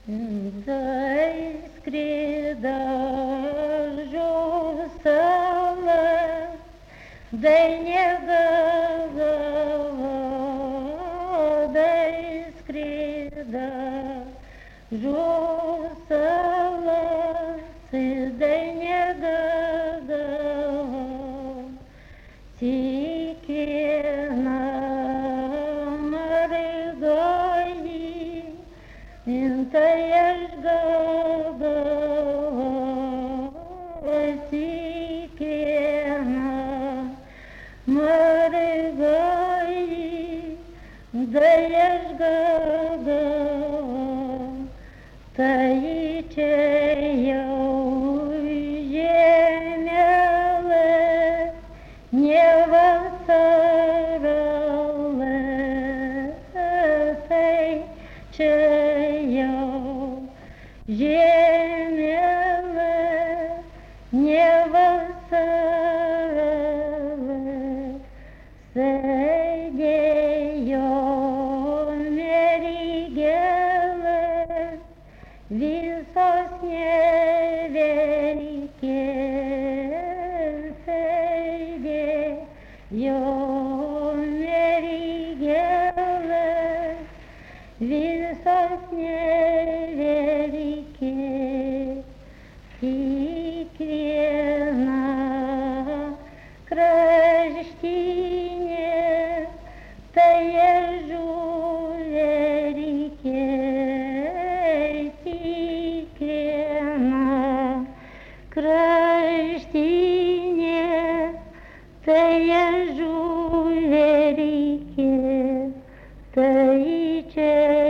Dai skrida žūsala, dai negava, dai skrida žūsala, dai negava, tikina margani. Intai aš gavau tikėną mergaitį, tai aš gavau, tai čia jau žemėlė, ne vasarėlė, tai čia žemėlė, ne vasarėlė, sėdėjo mergelės, visos neverkė, sėdėjo mergelės, visos neverkė, kiekviena kraštinė, tai žuverkė, kiekviena kraštinė, tai žuverkė, tai čia